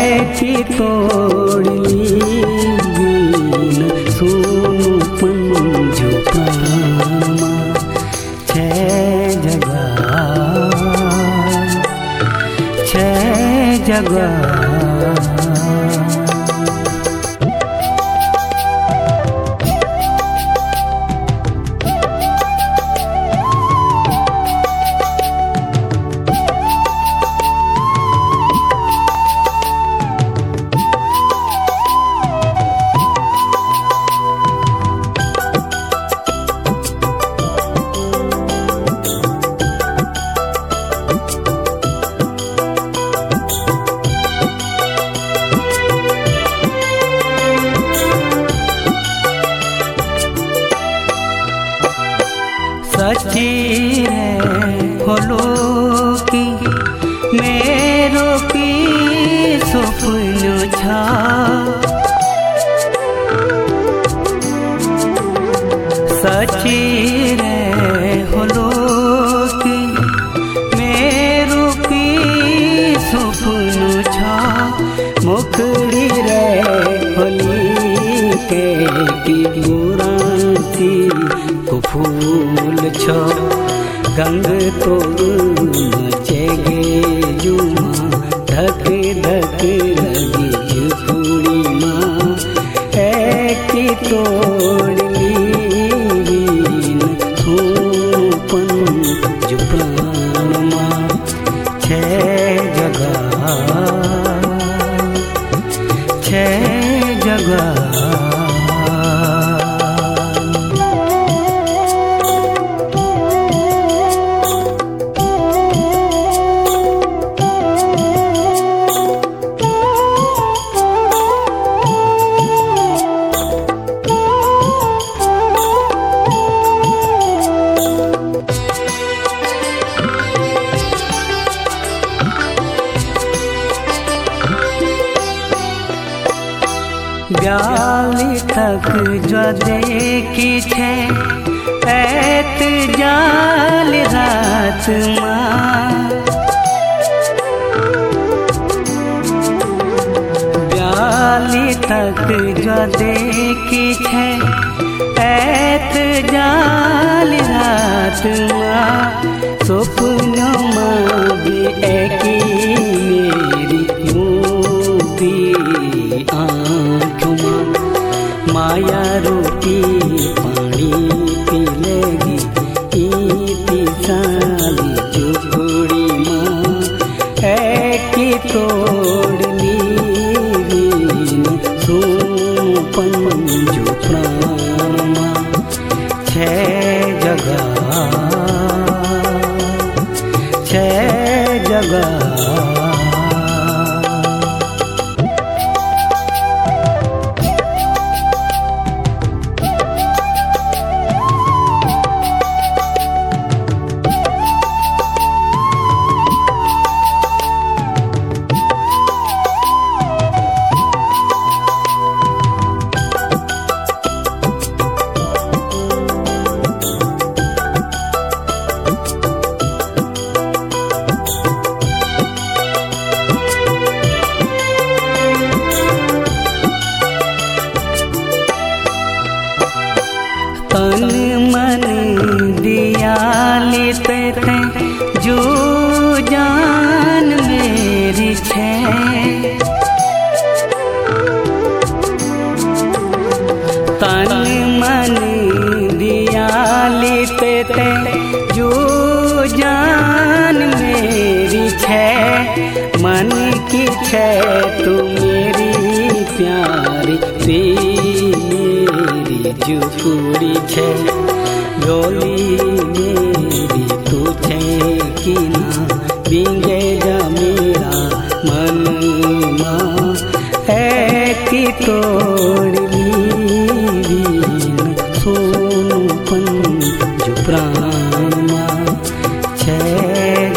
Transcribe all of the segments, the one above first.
की तोड़ली बीन सुनु पंजो प्रामा छह जगह सच्ची है खोलो की मेरो की स्वप्न छा सच्ची रे खोलो की मेरो की स्वप्न छा मुखड़ी रे खोली के की बुराती को फूल छो गंग तो मचेगे जुमा धक धक लगी झुकुड़ी माँ है कि तोड़ली बीन थूपन जुप्रान माँ छह जगह ब्याली तक जो देखी थे ऐत जाल रात माँ ब्याली तक जो देखी थे ऐत जाल रात माँ स्वप्न माँ भी एकी मेरी मोती आँखों माया रोटी पानी पी लेगी इतनी साली झुकुड़ी माँ है कि तोड़ली बीन पंजो प्राण माँ छह जगह तन मन दिया लेते थे जो जान मेरी छे तन मन दिया लेते थे जो जान मेरी छे मन की छे तू मेरी प्यारी झुकुड़ी छे गोली मेरी तू छे कि ना बिंगे जा मेरा मन माँ है कि तोड़ली बीन सोनू पंजो प्राण माँ छह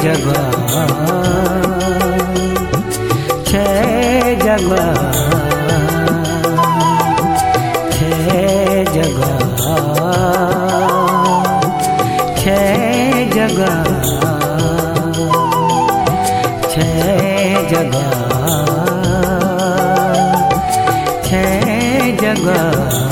जगह जगह